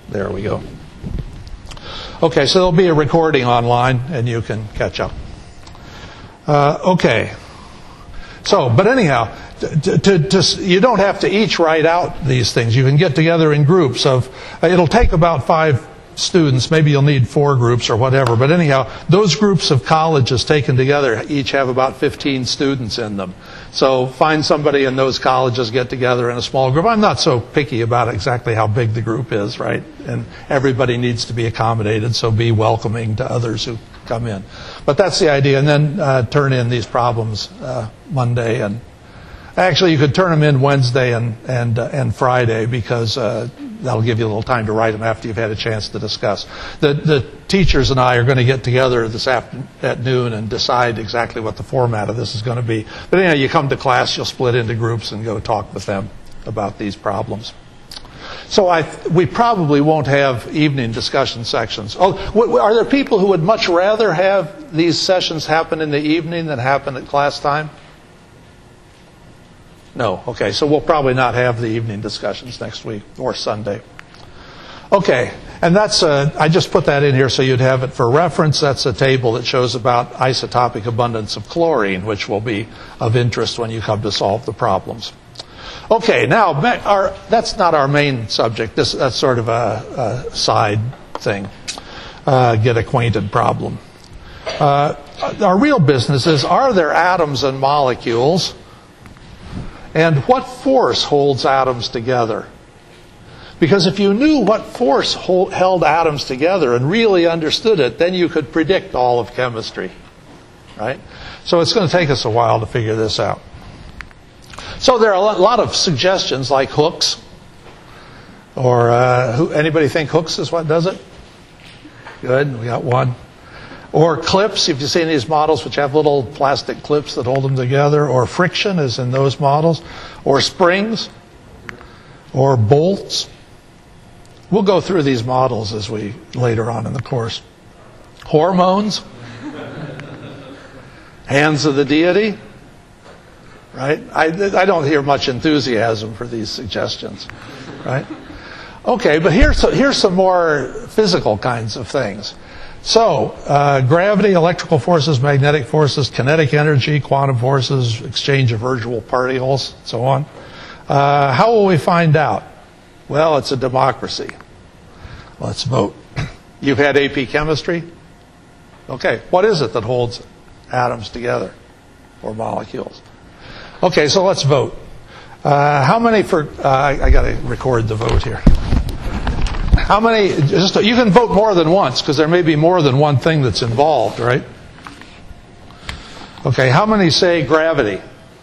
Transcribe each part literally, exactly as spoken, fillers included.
There we go. Okay, so there'll be a recording online, and you can catch up. Uh, okay. So, but anyhow, to, to, to, you don't have to each write out these things. You can get together in groups of, it'll take about five students. Maybe you'll need four groups or whatever. But anyhow, those groups of colleges taken together each have about fifteen students in them. So find somebody in those colleges, get together in a small group. I'm not so picky about exactly how big the group is, right? And everybody needs to be accommodated, so be welcoming to others who come in. But that's the idea. And then uh, turn in these problems uh, Monday. And actually, you could turn them in Wednesday and and uh, and Friday, because uh, that'll give you a little time to write them after you've had a chance to discuss. The the teachers and I are going to get together this afternoon at noon and decide exactly what the format of this is going to be. But anyhow, you come to class, you'll split into groups and go talk with them about these problems. So I, we probably won't have evening discussion sections. Oh, are there people who would much rather have these sessions happen in the evening than happen at class time? No. Okay, so we'll probably not have the evening discussions next week or Sunday. Okay, and that's a, I just put that in here so you'd have it for reference. That's a table that shows about isotopic abundance of chlorine, which will be of interest when you come to solve the problems. Okay, now our, that's not our main subject. This, that's sort of a, a side thing. Uh, get acquainted problem. Uh, our real business is, are there atoms and molecules? And what force holds atoms together? Because if you knew what force hold, held atoms together and really understood it, then you could predict all of chemistry, right? So it's going to take us a while to figure this out. So there are a lot of suggestions, like Hooke's, or uh, who, anybody think Hooke's is what does it? Good, we got one. Or clips, if you've seen these models which have little plastic clips that hold them together. Or friction, as in those models. Or springs. Or bolts. We'll go through these models as we later on in the course. Hormones. Hands of the deity. Right? I, I don't hear much enthusiasm for these suggestions. Right? Okay, but here's, here's some more physical kinds of things. So, uh, gravity, electrical forces, magnetic forces, kinetic energy, quantum forces, exchange of virtual particles, so on. Uh, how will we find out? Well, it's a democracy. Let's vote. You've had A P chemistry? Okay, what is it that holds atoms together, or molecules? Okay, so let's vote. Uh, how many for, uh, I, I got to record the vote here. How many, just, you can vote more than once, because there may be more than one thing that's involved, right? Okay, how many say gravity?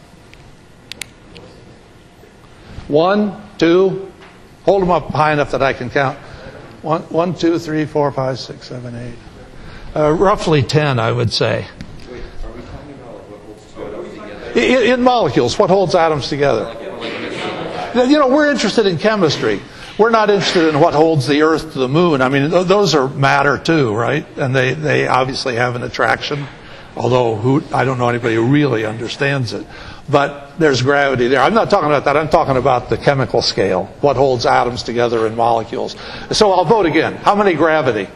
One, two, hold them up high enough that I can count. One, one two, three, four, five, six, seven, eight. Uh, roughly ten, I would say. Wait, are we talking about what holds two atoms together? In, in molecules, what holds atoms together? You know, we're interested in chemistry. We're not interested in what holds the Earth to the moon. I mean, th- those are matter too, right? And they, they obviously have an attraction, although who, I don't know anybody who really understands it. But there's gravity there. I'm not talking about that. I'm talking about the chemical scale, what holds atoms together in molecules. So I'll vote again. How many gravity?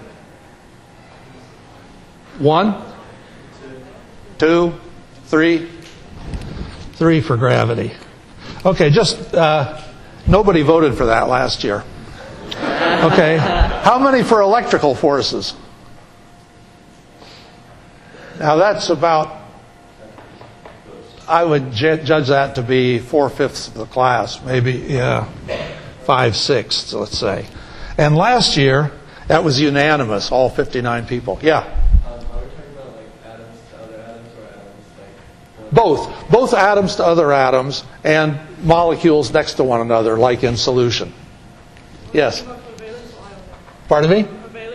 One? Two? Three? Three for gravity. Okay, just... Uh, Nobody voted for that last year. Okay. How many for electrical forces? Now that's about, I would ju- judge that to be four-fifths of the class. Maybe, yeah, five-sixths, let's say. And last year, that was unanimous, all fifty-nine people. Yeah? Um, are we talking about like atoms to other atoms, or atoms like... Both. Both atoms to other atoms and molecules next to one another, like in solution. Yes? Pardon me?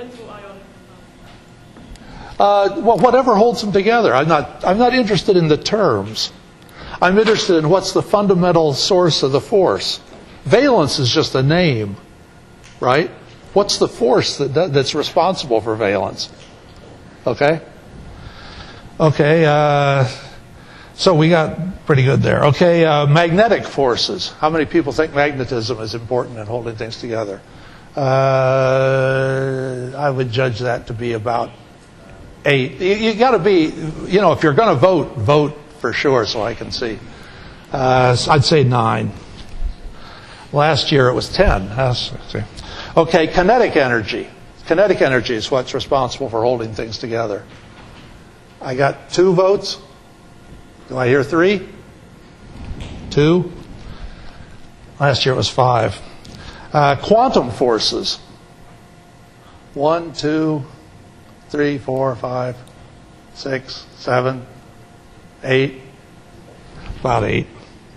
Uh, well, whatever holds them together. I'm not, I'm not interested in the terms. I'm interested in what's the fundamental source of the force. Valence is just a name, right? What's the force that, that's responsible for valence? Okay? Okay, uh... So we got pretty good there. Okay, uh, magnetic forces. How many people think magnetism is important in holding things together? Uh, I would judge that to be about eight. You, you got to be, you know, if you're going to vote, vote for sure so I can see. Uh, I'd say nine. Last year it was ten. That's, okay, kinetic energy. Kinetic energy is what's responsible for holding things together. I got two votes. Do I hear three? Two. Last year it was five. Uh, quantum forces. One, two, three, four, five, six, seven, eight. About eight.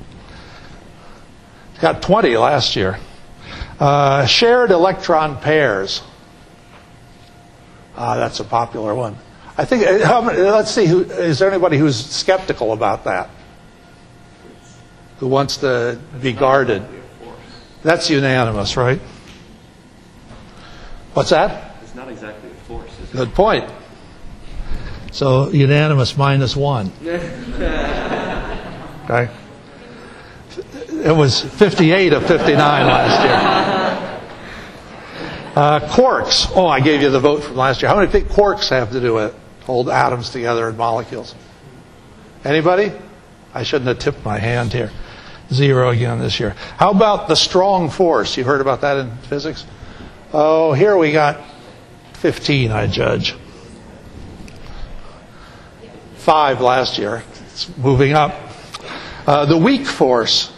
Got twenty last year. Uh, shared electron pairs. Ah, that's a popular one. I think. How many, let's see. Who, is there anybody who's skeptical about that? Who wants to be guarded? That's unanimous, right? What's that? It's not exactly a force. Is it? Good point. So unanimous minus one. Okay. It was fifty-eight of fifty-nine last year. Uh, quarks. Oh, I gave you the vote from last year. How many think quarks have to do with it? Hold atoms together in molecules? Anybody? I shouldn't have tipped my hand here. Zero again this year. How about the strong force? You heard about that in physics? Oh, here we got fifteen, I judge. Five last year. It's moving up. Uh, the weak force.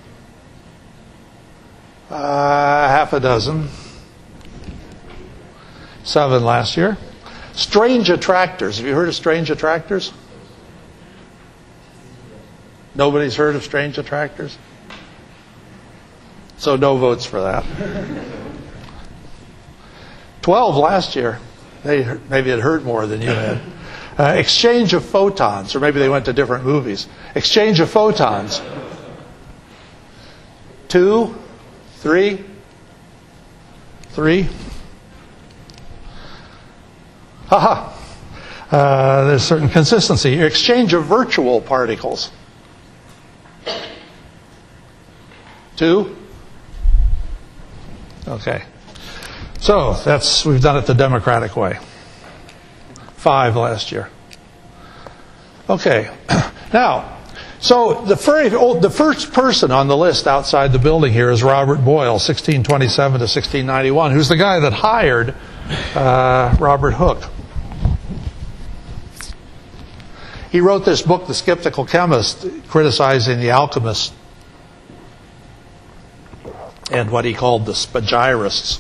Uh, half a dozen. Seven last year. Strange attractors. Have you heard of strange attractors? Nobody's heard of strange attractors? So no votes for that. Twelve last year. They maybe had heard more than you had. Uh, exchange of photons, or maybe they went to different movies. Exchange of photons. Two, three, three. Haha. Uh, there's certain consistency. Exchange of virtual particles. Two. Okay. So that's we've done it the democratic way. Five last year. Okay. Now, so the very old, the first person on the list outside the building here is Robert Boyle, sixteen twenty-seven to sixteen ninety-one, who's the guy that hired uh, Robert Hooke. He wrote this book, The Skeptical Chemist, criticizing the alchemists and what he called the spagyrists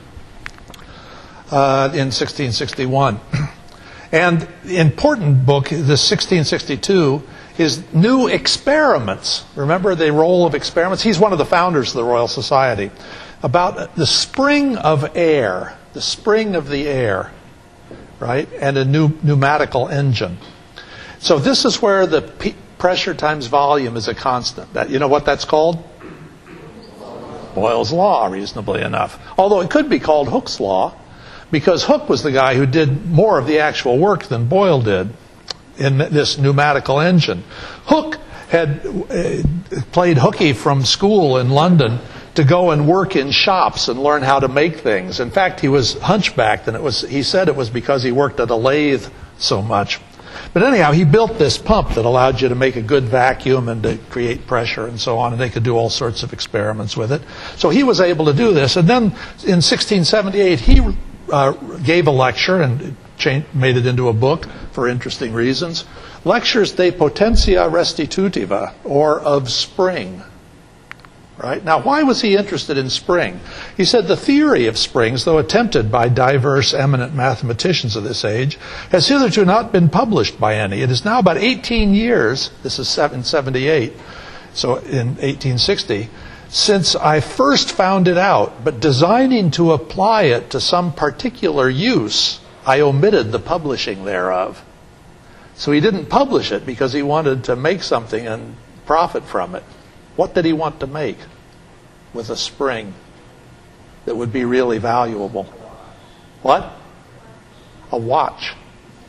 uh, in sixteen sixty-one. And the important book, the sixteen sixty-two, is New Experiments. Remember the role of experiments? He's one of the founders of the Royal Society. About the spring of air, the spring of the air, right? And a new pneumatical engine. So this is where the p- pressure times volume is a constant. That, you know what that's called? Boyle's Law, reasonably enough. Although it could be called Hooke's Law, because Hooke was the guy who did more of the actual work than Boyle did in this pneumatical engine. Hooke had uh, played hooky from school in London to go and work in shops and learn how to make things. In fact, he was hunchbacked, and it was he said it was because he worked at a lathe so much. But anyhow, he built this pump that allowed you to make a good vacuum and to create pressure and so on, and they could do all sorts of experiments with it. So he was able to do this. And then in sixteen seventy-eight, he uh, gave a lecture and changed, made it into a book for interesting reasons. Lectures De Potentia Restitutiva, or of spring. Right? Now, why was he interested in spring? He said the theory of springs, though attempted by diverse eminent mathematicians of this age, has hitherto not been published by any. It is now about eighteen years, this is in seventy-eight, so in eighteen sixty, since I first found it out, but designing to apply it to some particular use, I omitted the publishing thereof. So he didn't publish it because he wanted to make something and profit from it. What did he want to make with a spring that would be really valuable? What? A watch.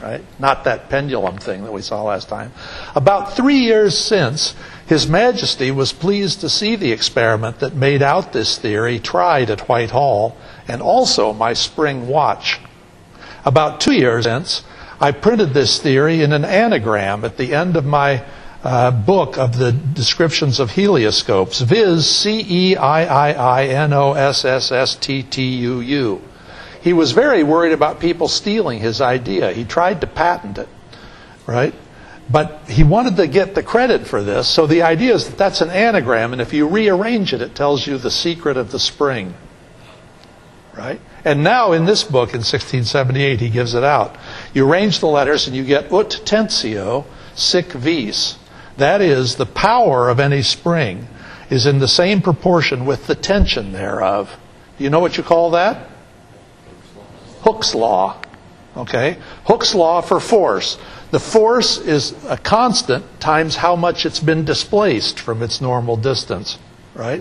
right? Not that pendulum thing that we saw last time. About three years since, His Majesty was pleased to see the experiment that made out this theory tried at Whitehall, and also my spring watch. About two years since, I printed this theory in an anagram at the end of my uh, book of the descriptions of helioscopes, viz. C E I I I N O S S S T T U U. He was very worried about people stealing his idea. He tried to patent it, right? But he wanted to get the credit for this, so the idea is that that's an anagram, and if you rearrange it, it tells you the secret of the spring, right? And now in this book, in sixteen seventy-eight, he gives it out. You arrange the letters and you get ut tensio sic vis. That is, the power of any spring is in the same proportion with the tension thereof. Do you know what you call that? Hooke's law. Okay? Hooke's law for force. The force is a constant times how much it's been displaced from its normal distance, right?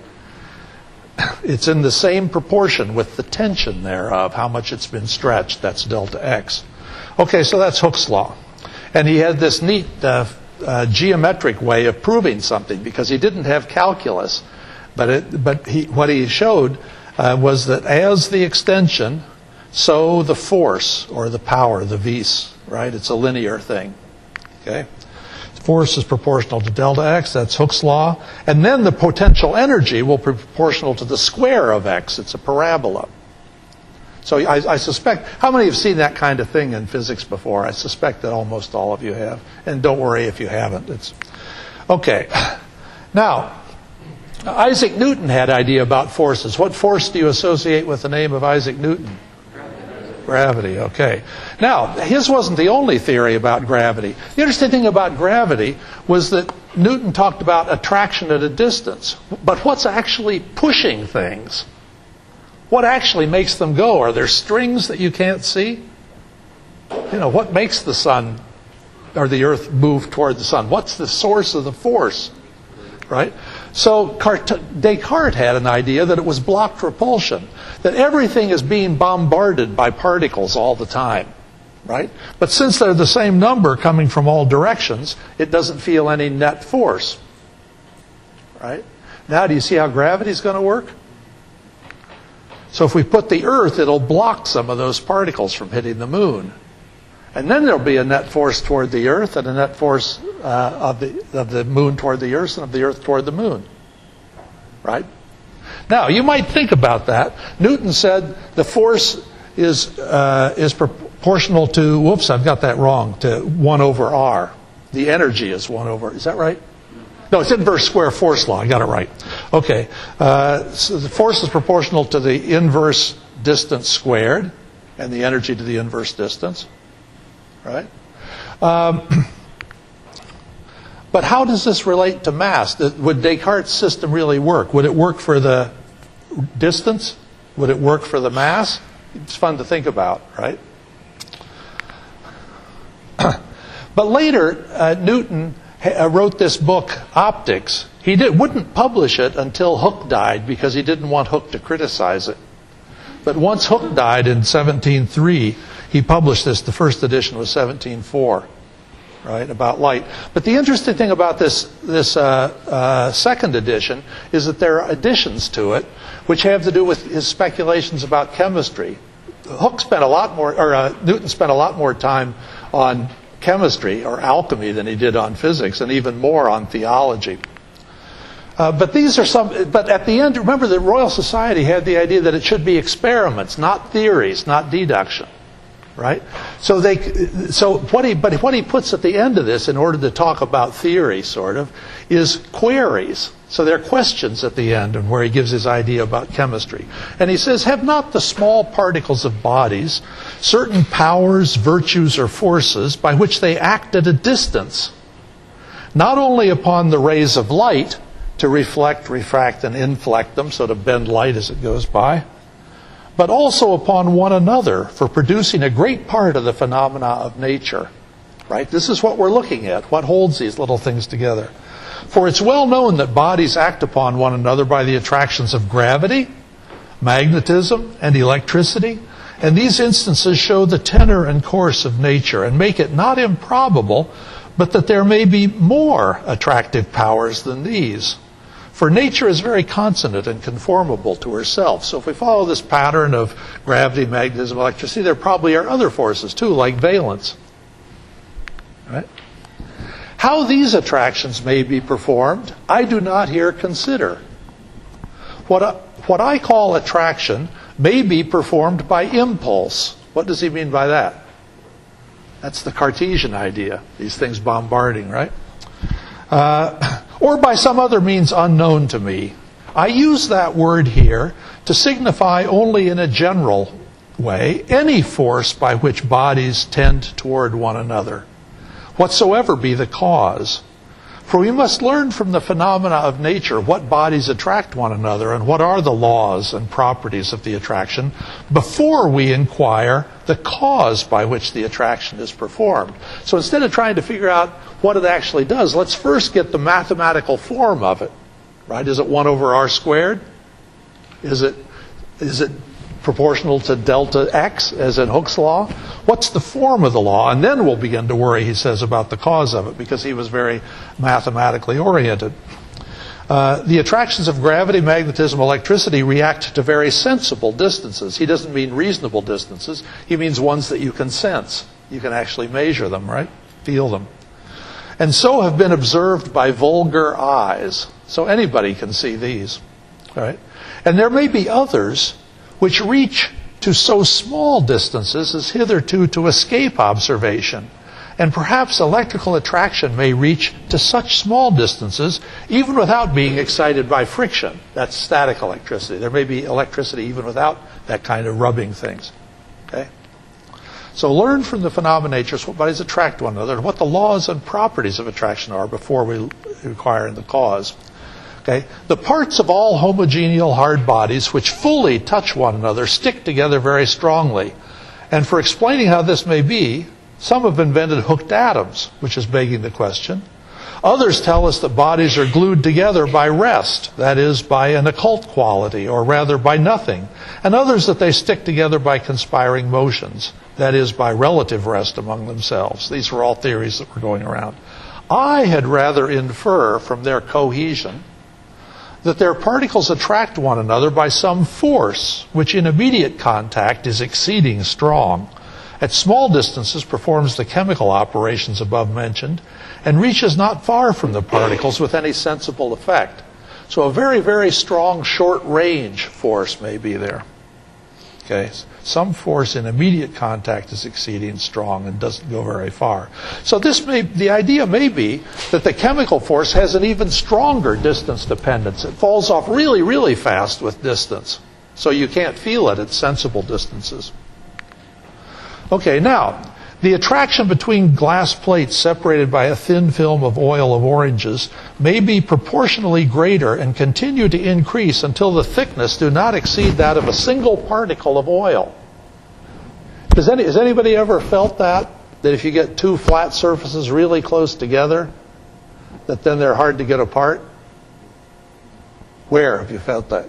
It's in the same proportion with the tension thereof, how much it's been stretched. That's delta x. Okay, so that's Hooke's law. And he had this neat uh, uh, geometric way of proving something, because he didn't have calculus. But, it, but he, what he showed uh, was that as the extension, so the force, or the power, the vis, right? It's a linear thing. Okay? Force is proportional to delta x. That's Hooke's law. And then the potential energy will be proportional to the square of x. It's a parabola. So I, I suspect, how many have seen that kind of thing in physics before? I suspect that almost all of you have. And don't worry if you haven't. It's okay. Now, Isaac Newton had an idea about forces. What force do you associate with the name of Isaac Newton? Gravity, okay. Now, his wasn't the only theory about gravity. The interesting thing about gravity was that Newton talked about attraction at a distance. But what's actually pushing things? What actually makes them go? Are there strings that you can't see? You know, what makes the sun or the earth move toward the sun? What's the source of the force? Right? So Descartes had an idea that it was blocked repulsion, that everything is being bombarded by particles all the time, right? But since they're the same number coming from all directions, it doesn't feel any net force, right? Now, do you see how gravity is going to work? So if we put the Earth, it'll block some of those particles from hitting the moon. And then there'll be a net force toward the Earth and a net force uh, of the of the moon toward the Earth and of the Earth toward the moon. Right? Now, you might think about that. Newton said the force is uh, is proportional to, whoops, I've got that wrong, to one over R. The energy is one over, is that right? No, it's inverse square force law. I got it right. Okay. Uh, so the force is proportional to the inverse distance squared, and the energy to the inverse distance. Right? Um, but how does this relate to mass? Would Descartes' system really work? Would it work for the distance? Would it work for the mass? It's fun to think about, right? But later, uh, Newton ha- wrote this book, Optics. He did, wouldn't publish it until Hooke died, because he didn't want Hooke to criticize it. But once Hooke died in seventeen oh three, he published this. The first edition was seventeen oh four, right, about light. But the interesting thing about this this uh, uh, second edition is that there are additions to it which have to do with his speculations about chemistry. Hooke spent a lot more, or uh, Newton spent a lot more time on chemistry or alchemy than he did on physics, and even more on theology. Uh, but these are some. But at the end, remember, the Royal Society had the idea that it should be experiments, not theories, not deduction. Right? So they, so what he, but what he puts at the end of this, in order to talk about theory, sort of, is queries. So there are questions at the end, and where he gives his idea about chemistry. And he says, have not the small particles of bodies certain powers, virtues, or forces by which they act at a distance, not only upon the rays of light to reflect, refract, and inflect them, so to bend light as it goes by, but also upon one another for producing a great part of the phenomena of nature. Right? This is what we're looking at. What holds these little things together? For it's well known that bodies act upon one another by the attractions of gravity, magnetism, and electricity, And these instances show the tenor and course of nature and make it not improbable, but that there may be more attractive powers than these. For nature is very consonant and conformable to herself. So if we follow this pattern of gravity, magnetism, electricity, there probably are other forces too, like valence. Right? How these attractions may be performed, I do not here consider. What I, what I call attraction may be performed by impulse. What does he mean by that? That's the Cartesian idea, these things bombarding, right? Uh, or by some other means unknown to me. I use that word here to signify only in a general way any force by which bodies tend toward one another, whatsoever be the cause. For we must learn from the phenomena of nature what bodies attract one another and what are the laws and properties of the attraction before we inquire the cause by which the attraction is performed. So instead of trying to figure out what it actually does, let's first get the mathematical form of it. Right? Is it one over r squared? Is it, is it proportional to delta x, as in Hooke's law? What's the form of the law? And then we'll begin to worry, he says, about the cause of it, because he was very mathematically oriented. Uh, the attractions of gravity, magnetism, electricity react to very sensible distances. He doesn't mean reasonable distances. He means ones that you can sense. You can actually measure them, right? Feel them. And so have been observed by vulgar eyes. So anybody can see these, right? And there may be others which reach to so small distances as hitherto to escape observation. And perhaps electrical attraction may reach to such small distances even without being excited by friction. That's static electricity. There may be electricity even without that kind of rubbing things. Okay? So learn from the phenomena of nature what bodies attract one another and what the laws and properties of attraction are before we inquire in the cause. Okay? The parts of all homogeneal hard bodies which fully touch one another stick together very strongly. And for explaining how this may be, some have invented hooked atoms, which is begging the question. Others tell us that bodies are glued together by rest, that is, by an occult quality, or rather by nothing. And others that they stick together by conspiring motions, that is, by relative rest among themselves. These were all theories that were going around. I had rather infer from their cohesion that their particles attract one another by some force, which in immediate contact is exceeding strong, at small distances performs the chemical operations above mentioned, and reaches not far from the particles with any sensible effect. So a very, very strong short-range force may be there. Okay, some force in immediate contact is exceeding strong and doesn't go very far. So this may, the idea may be that the chemical force has an even stronger distance dependence. It falls off really, really fast with distance. So you can't feel it at sensible distances. Okay, now, the attraction between glass plates separated by a thin film of oil of oranges may be proportionally greater and continue to increase until the thickness do not exceed that of a single particle of oil. Does any, has anybody ever felt that? That if you get two flat surfaces really close together, that then they're hard to get apart? Where have you felt that?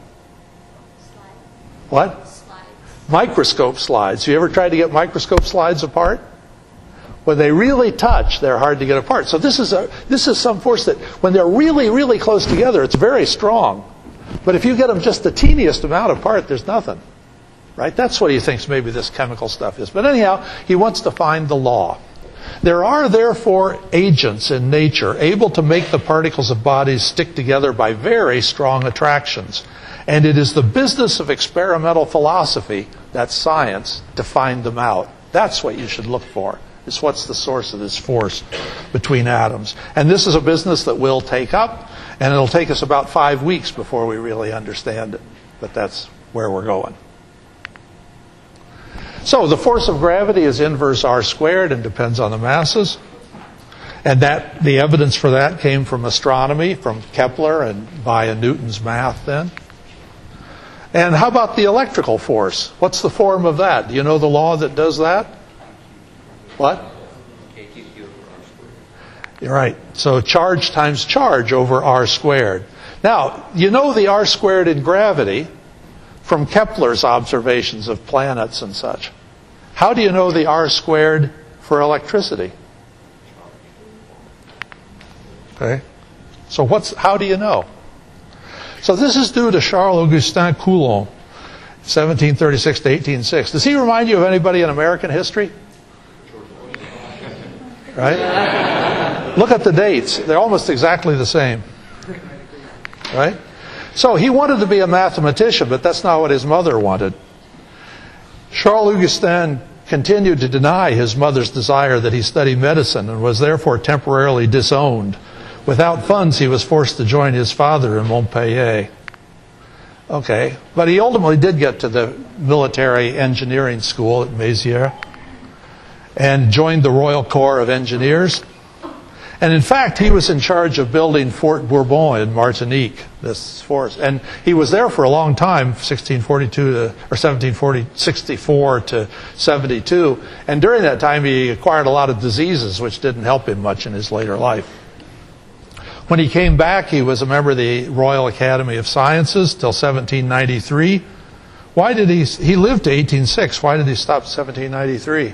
What? Microscope slides. You ever tried to get microscope slides apart? When they really touch, they're hard to get apart. So this is a this is some force that when they're really, really close together, it's very strong. But if you get them just the teeniest amount apart, there's nothing. Right? That's what he thinks maybe this chemical stuff is. But anyhow, he wants to find the law. There are therefore agents in nature able to make the particles of bodies stick together by very strong attractions. And it is the business of experimental philosophy, that's science, to find them out. That's what you should look for. Is what's the source of this force between atoms. And this is a business that we'll take up, and it'll take us about five weeks before we really understand it. But that's where we're going. So the force of gravity is inverse r squared and depends on the masses. And that the evidence for that came from astronomy, from Kepler, and by Newton's math then. And how about the electrical force? What's the form of that? Do you know the law that does that? What? You're right. So charge times charge over r squared. Now, you know the r squared in gravity. from Kepler's observations of planets and such. How do you know the R squared for electricity? Okay. So what's, how do you know? So this is due to Charles-Augustin Coulomb, seventeen thirty-six to eighteen oh six. Does he remind you of anybody in American history? Right? Look at the dates. They're almost exactly the same. Right? So he wanted to be a mathematician, but that's not what his mother wanted. Charles-Augustin continued to deny his mother's desire that he study medicine and was therefore temporarily disowned. Without funds, he was forced to join his father in Montpellier. Okay, but he ultimately did get to the military engineering school at Mézières and joined the Royal Corps of Engineers. And in fact, he was in charge of building Fort Bourbon in Martinique, this force. And he was there for a long time, sixteen forty-two to, or seventeen sixty-four to seventy-two. And during that time, he acquired a lot of diseases, which didn't help him much in his later life. When he came back, he was a member of the Royal Academy of Sciences till seventeen ninety-three. Why did he, he lived to eighteen oh six. Why did he stop seventeen ninety-three?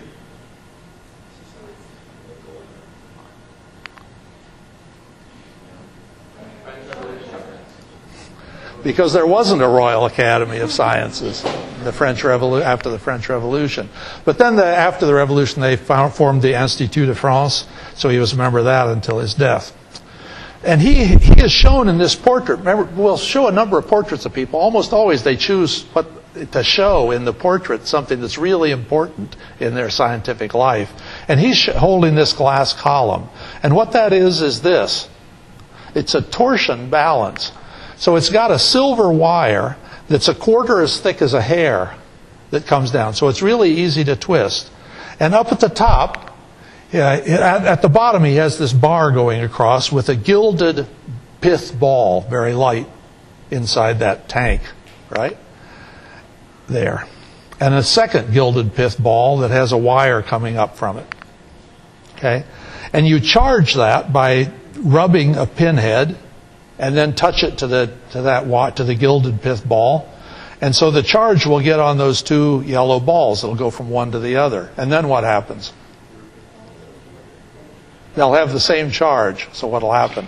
Because there wasn't a Royal Academy of Sciences the French Revolu- after the French Revolution. But then the, after the Revolution, they found, formed the Institut de France, so he was a member of that until his death. And he, he is shown in this portrait. Remember, we'll show a number of portraits of people. Almost always they choose what to show in the portrait something that's really important in their scientific life. And he's holding this glass column. And what that is, is this. It's a torsion balance. So it's got a silver wire that's a quarter as thick as a hair that comes down. So it's really easy to twist. And up at the top, yeah, at, at the bottom he has this bar going across with a gilded pith ball, very light, inside that tank, right? There. And a second gilded pith ball that has a wire coming up from it. Okay? And you charge that by rubbing a pinhead and then touch it to the to that to the gilded pith ball. And so the charge will get on those two yellow balls. It'll go from one to the other. And then what happens? They'll have the same charge. So what'll happen?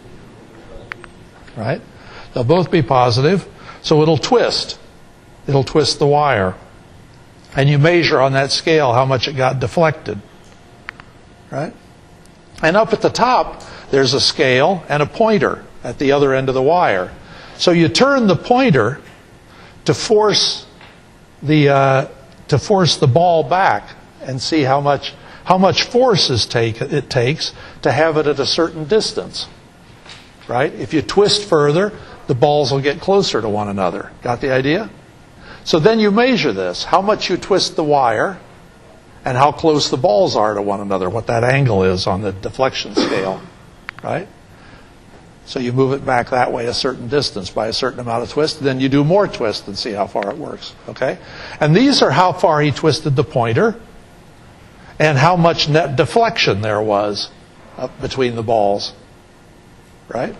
Right? They'll both be positive. So it'll twist. It'll twist the wire. And you measure on that scale how much it got deflected. Right? And up at the top, there's a scale and a pointer at the other end of the wire. So you turn the pointer to force the uh, to force the ball back and see how much how much force is take, it takes to have it at a certain distance. Right? If you twist further, the balls will get closer to one another. Got the idea? So then you measure this, how much you twist the wire and how close the balls are to one another, what that angle is on the deflection scale. Right? So you move it back that way a certain distance by a certain amount of twist. Then you do more twist and see how far it works. Okay? And these are how far he twisted the pointer and how much net deflection there was up between the balls. Right?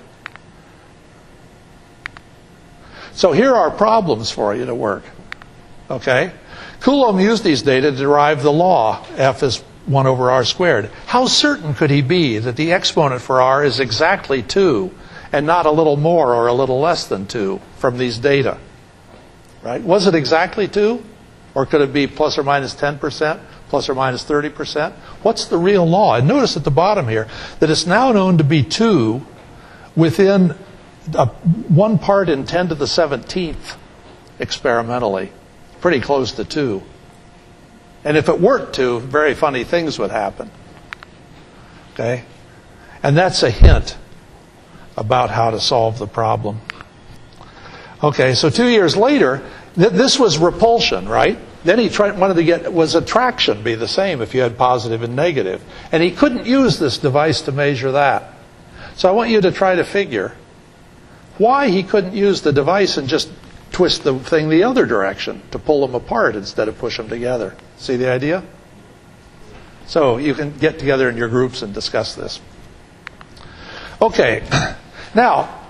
So here are problems for you to work. Okay? Coulomb used these data to derive the law, F is one over r squared. How certain could he be that the exponent for r is exactly two and not a little more or a little less than two from these data? Right? Was it exactly two? Or could it be plus or minus ten percent, plus or minus thirty percent? What's the real law? And notice at the bottom here that it's now known to be two within a, one part in ten to the seventeenth experimentally. Pretty close to two. And if it weren't two, very funny things would happen. Okay? And that's a hint about how to solve the problem. Okay, so two years later, th- this was repulsion, right? Then he tried, wanted to get, was attraction be the same if you had positive and negative? And he couldn't use this device to measure that. So I want you to try to figure why he couldn't use the device and just twist the thing the other direction to pull them apart instead of push them together. See the idea? So you can get together in your groups and discuss this. Okay. Now,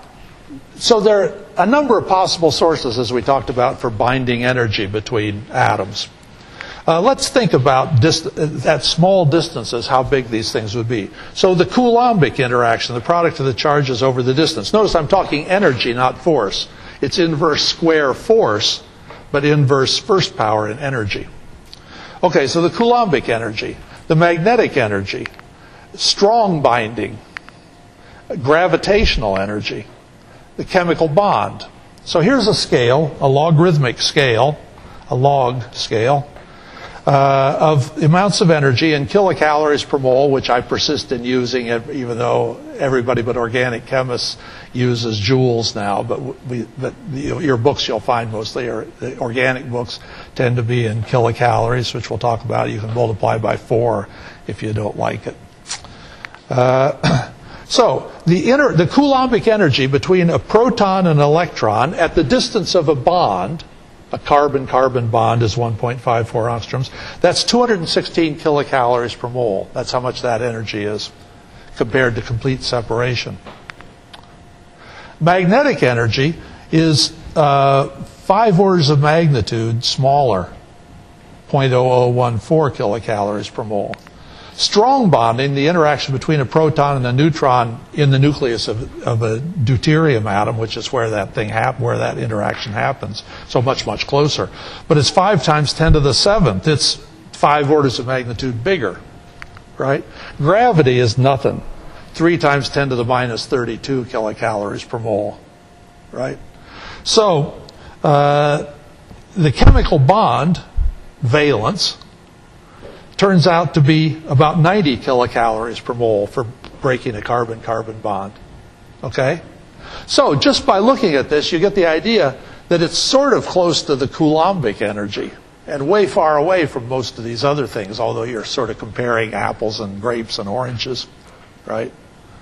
so there are a number of possible sources, as we talked about, for binding energy between atoms. Uh, let's think about dist- at small distances how big these things would be. So the Coulombic interaction, the product of the charges over the distance. Notice I'm talking energy, not force. It's inverse square force, but inverse first power in energy. Okay, so the Coulombic energy, the magnetic energy, strong binding, gravitational energy, the chemical bond. So here's a scale, a logarithmic scale, a log scale, uh, of amounts of energy in kilocalories per mole, which I persist in using, even though everybody but organic chemists uses joules now. But we, but the, your books you'll find mostly are the organic books tend to be in kilocalories, which we'll talk about. You can multiply by four if you don't like it. Uh, so the inner, the Coulombic energy between a proton and an electron at the distance of a bond, a carbon-carbon bond is one point five four angstroms. That's two hundred sixteen kilocalories per mole. That's how much that energy is compared to complete separation. Magnetic energy is uh, five orders of magnitude smaller, zero point zero zero one four kilocalories per mole. Strong bonding, the interaction between a proton and a neutron in the nucleus of, of a deuterium atom, which is where that thing hap- where that interaction happens, so much, much closer. But it's five times ten to the seventh. It's five orders of magnitude bigger, right? Gravity is nothing. three times ten to the minus thirty-two kilocalories per mole, right? So uh, the chemical bond, valence, turns out to be about ninety kilocalories per mole for breaking a carbon-carbon bond. Okay? So just by looking at this, you get the idea that it's sort of close to the Coulombic energy and way far away from most of these other things, although you're sort of comparing apples and grapes and oranges, right?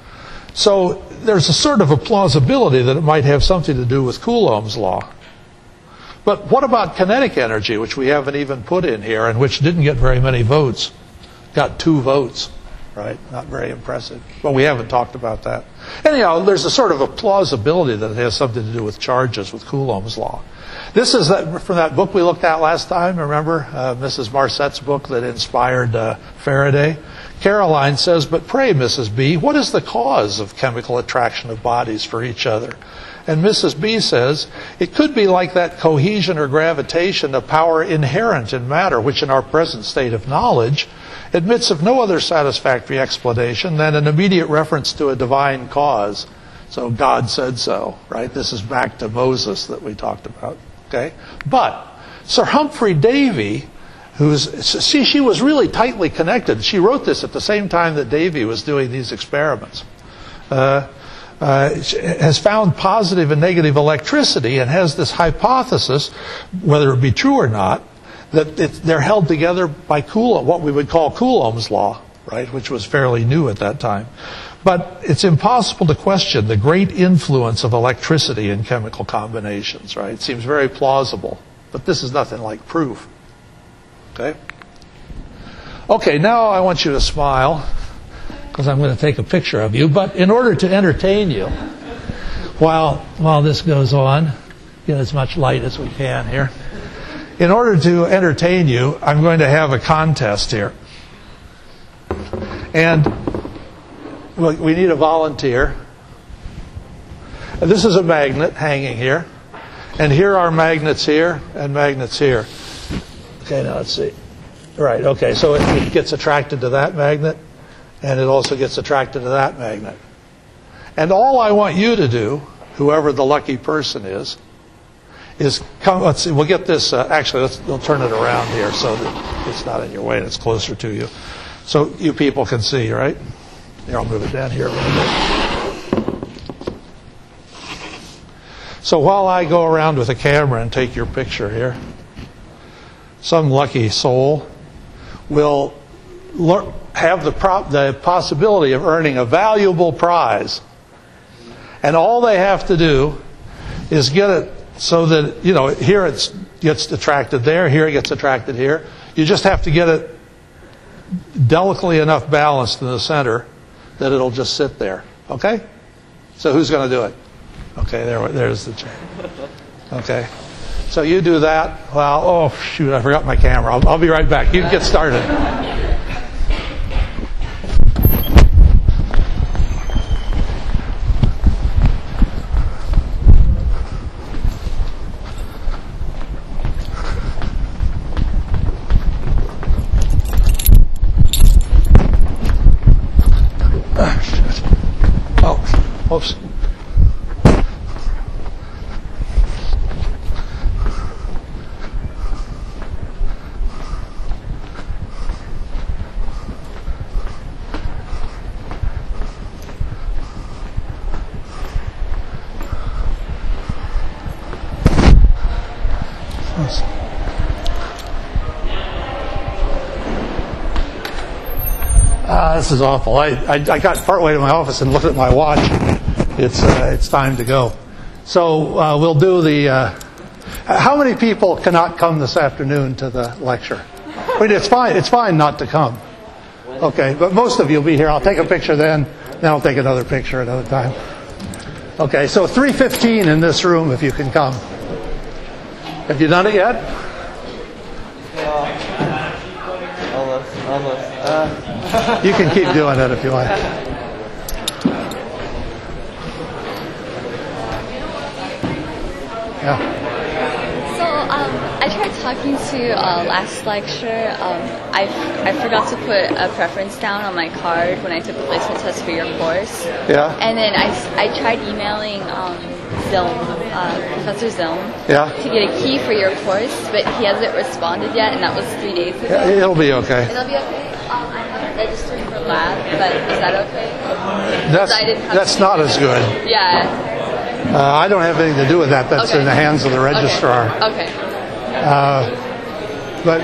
So there's a sort of a plausibility that it might have something to do with Coulomb's law. But what about kinetic energy, which we haven't even put in here and which didn't get very many votes? Got two votes, right? Not very impressive. But we haven't talked about that. Anyhow, there's a sort of a plausibility that it has something to do with charges, with Coulomb's law. This is that, from that book we looked at last time, remember? Uh, Missus Marcet's book that inspired uh, Faraday. Caroline says, but pray, Missus B, what is the cause of chemical attraction of bodies for each other? And Missus B says, it could be like that cohesion or gravitation, a power inherent in matter, which in our present state of knowledge admits of no other satisfactory explanation than an immediate reference to a divine cause. So God said so, right? This is back to Moses that we talked about, okay? But Sir Humphrey Davy, who's, see, she was really tightly connected. She wrote this at the same time that Davy was doing these experiments. Uh, Uh, has found positive and negative electricity and has this hypothesis, whether it be true or not, that it, they're held together by Coulomb, what we would call Coulomb's law, right, which was fairly new at that time. But it's impossible to question the great influence of electricity in chemical combinations, right? It seems very plausible, but this is nothing like proof. Okay? Okay, now I want you to smile, because I'm going to take a picture of you. But in order to entertain you, while while this goes on, get as much light as we can here. In order to entertain you, I'm going to have a contest here. And we need a volunteer. This is a magnet hanging here. And here are magnets here and magnets here. Okay, now let's see. Right, okay, so it, it gets attracted to that magnet. And it also gets attracted to that magnet. And all I want you to do, whoever the lucky person is, is come, let's see, we'll get this, uh, actually, let's, we'll turn it around here so that it's not in your way and it's closer to you. So you people can see, right? Here, I'll move it down here a little bit. So while I go around with a camera and take your picture here, some lucky soul will learn, have the, prop, the possibility of earning a valuable prize. And all they have to do is get it so that, you know, here it gets attracted there, here it gets attracted here. You just have to get it delicately enough balanced in the center that it'll just sit there. Okay? So who's going to do it? Okay, there, there's the chair. Okay. So you do that. Well, oh, shoot, I forgot my camera. I'll, I'll be right back. You can get started. Oh, shit. Oh, oops. Uh, this is awful. I, I, I got partway to my office and looked at my watch. It's uh, it's time to go. So uh, we'll do the. Uh, how many people cannot come this afternoon to the lecture? I mean, it's fine. It's fine not to come. Okay, but most of you will be here. I'll take a picture then. Then I'll take another picture another time. Okay, so three fifteen in this room if you can come. Have you done it yet? Almost, almost. Uh. You can keep doing it if you like. Yeah. So um, I tried talking to uh, last lecture. Um, I I forgot to put a preference down on my card when I took the placement test for your course. Yeah. And then I, I tried emailing um, Zilm, uh, Professor Zilm, Yeah. to get a key for your course, but he hasn't responded yet, and that was three days ago. Yeah, it'll be okay. It'll be okay. Um, I haven't registered for lab, but is that okay? That's I didn't have that's to- not as good. Yeah. Uh, I don't have anything to do with that. That's Okay. in the hands of the registrar. Okay. okay. Uh, but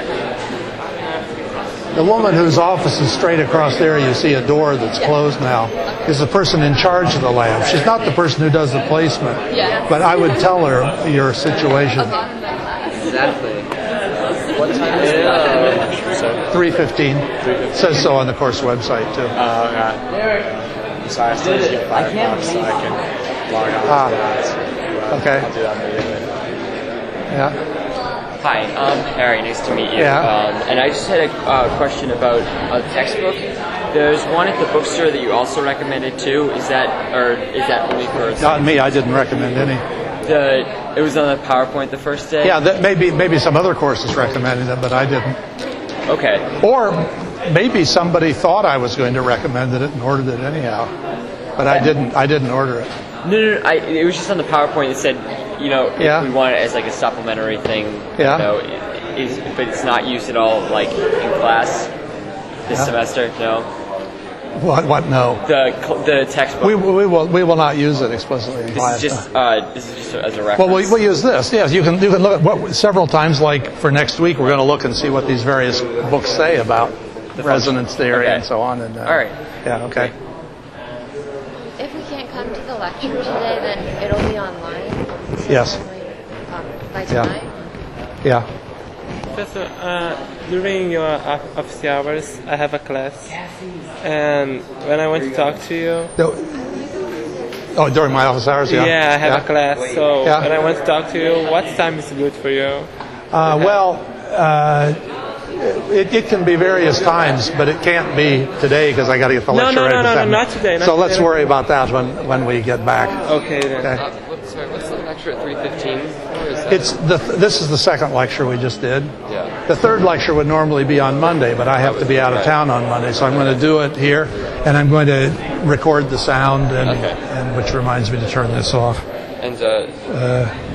the woman whose office is straight across there, you see a door that's closed now, is the person in charge of the lab. She's not the person who does the placement. Yeah. But I would tell her your situation. Exactly. What time is it? three fifteen. Says so on the course website, too. Oh, okay. So I have to get five bucks so I can log on Ah. to that. So, Okay. I'll do that immediately. Yeah. Hi, I'm Harry. Nice to meet you. Yeah. Um, and I just had a uh, question about a textbook. There's one at the bookstore that you also recommended too. Is that, or is that only for Not me. I didn't recommend any. the? It was on the PowerPoint the first day. Yeah, that maybe maybe some other courses recommended it, but I didn't. Okay. Or maybe somebody thought I was going to recommend it and ordered it anyhow, but I didn't. I didn't order it. No, no, no. I, it was just on the PowerPoint that said, you know, Yeah. if we want it as like a supplementary thing. Yeah. You know, it is, but it's not used at all, like in class this Yeah. semester. No. What? What? No. The cl- the textbook. We we will we will not use it explicitly in this class. is just uh, this is just as a reference. Well, we'll, we'll use this. Yes, you can you can look at what several times. Like for next week, we're going to look and see what these various books say about resonance theory Okay. and so on. And uh, All right. Yeah. Okay. If we can't come to the lecture today, then it'll be online. Yes. Um, by Yeah. tonight. Yeah. Professor, uh, during your off- office hours, I have a class, and when I want to talk to you, No- Oh, during my office hours. Yeah. yeah, I have a class. So Yeah. when I want to talk to you, what time is good for you? Uh, well, uh, it, it can be various times, but it can't be today because I got to get the No, lecture no, ready. no, for no, seven. no, not today, not so let's today. worry about that when when we get back. Okay then. Okay. Uh, what, sorry, what's the lecture at three fifteen? Or is that? It's the this is the second lecture we just did. Yeah. The third lecture would normally be on Monday, but I have to be out of town on Monday, so I'm going to do it here, and I'm going to record the sound, and, Okay. and which reminds me to turn this off. And uh,